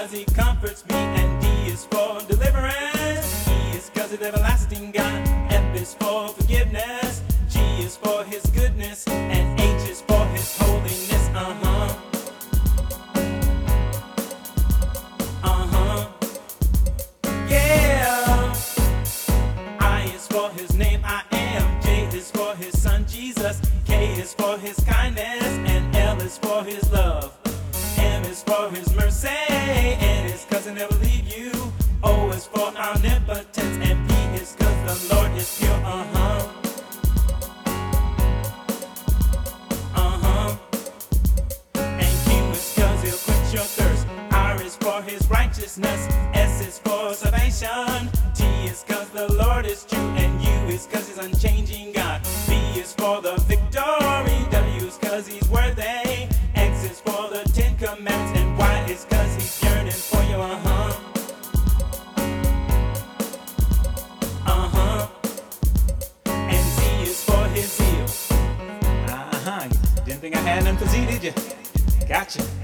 cause he comforts me, and D is for deliverance. E is cause he's everlasting God. F is for forgiveness. G is for his goodness, and H is for his holiness. Yeah. I is for his name, I am. J is for his son, Jesus. K is for his kindness, and L is for his love. M is for his mercy. N is cause he'll never leave you. O is for omnipotence, and P is cause the Lord is pure. And Q is cause he'll quench your thirst. R is for his righteousness. S is for salvation. T is cause the Lord is true, and U is cause he's unchanging God. V is for the victory. W is cause he's worthy. X is for the 10 commandments, and Y is cause he's yearning for you. And Z is for his zeal. Didn't think I had none for Z, did you? Gotcha.